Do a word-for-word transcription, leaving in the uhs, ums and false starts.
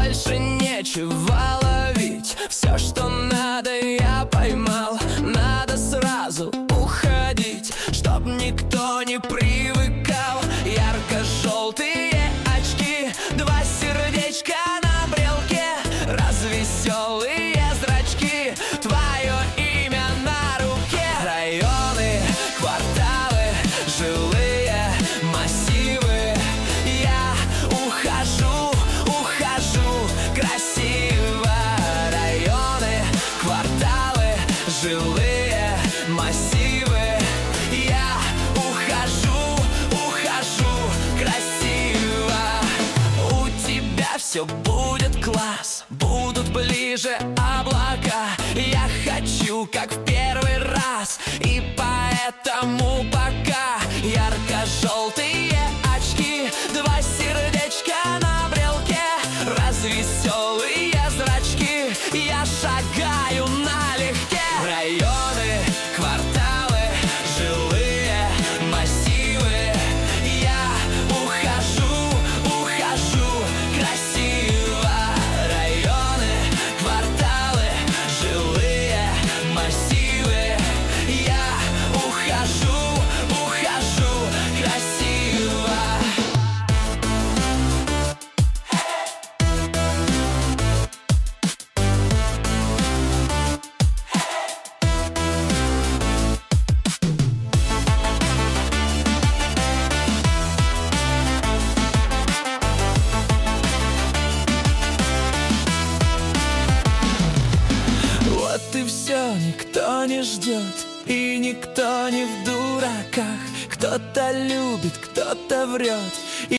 больше нечего ловить. Все, что надо, я поймал. Надо сразу уходить, чтоб никто не привыкал. Ярко-желтые очки, два сердечка на брелке, развеселые зрачки, твое имя на руке. Районы, кварталы, жилые массивы. Я ухожу, ухожу красиво. Районы, кварталы, жилые массивы. Я ухожу, ухожу красиво. У тебя все будет класс, будут ближе облака. Я хочу, как в первый раз, и поэтому пока. Ярко-желтые очки, два сердечка на брелке, развеселые зрачки. Я шагаю налегке. Районы, кварталы, жилые массивы. Я ухожу, ухожу красиво. Районы, кварталы, жилые массивы. Я ухожу, ухожу красиво. Вот и все, никто не ждет, и никто не в дураках. Кто-то любит, кто-то врет.